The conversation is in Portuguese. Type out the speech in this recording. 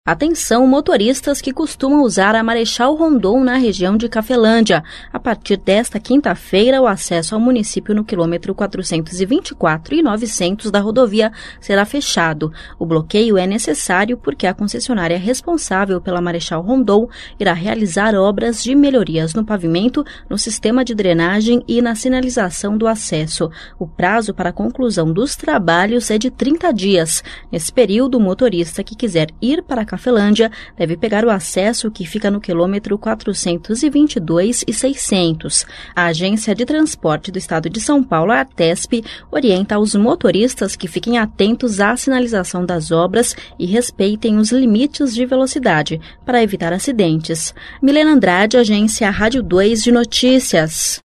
Atenção, motoristas que costumam usar a Marechal Rondon na região de Cafelândia. A partir desta quinta-feira, o acesso ao município no quilômetro 424 e 900 da rodovia será fechado. O bloqueio é necessário porque a concessionária responsável pela Marechal Rondon irá realizar obras de melhorias no pavimento, no sistema de drenagem e na sinalização do acesso. O prazo para a conclusão dos trabalhos é de 30 dias. Nesse período, o motorista que quiser ir para Cafelândia deve pegar o acesso que fica no quilômetro 422 e 600. A Agência de Transporte do Estado de São Paulo, a Artesp, orienta os motoristas que fiquem atentos à sinalização das obras e respeitem os limites de velocidade para evitar acidentes. Milena Andrade, Agência Rádio 2 de Notícias.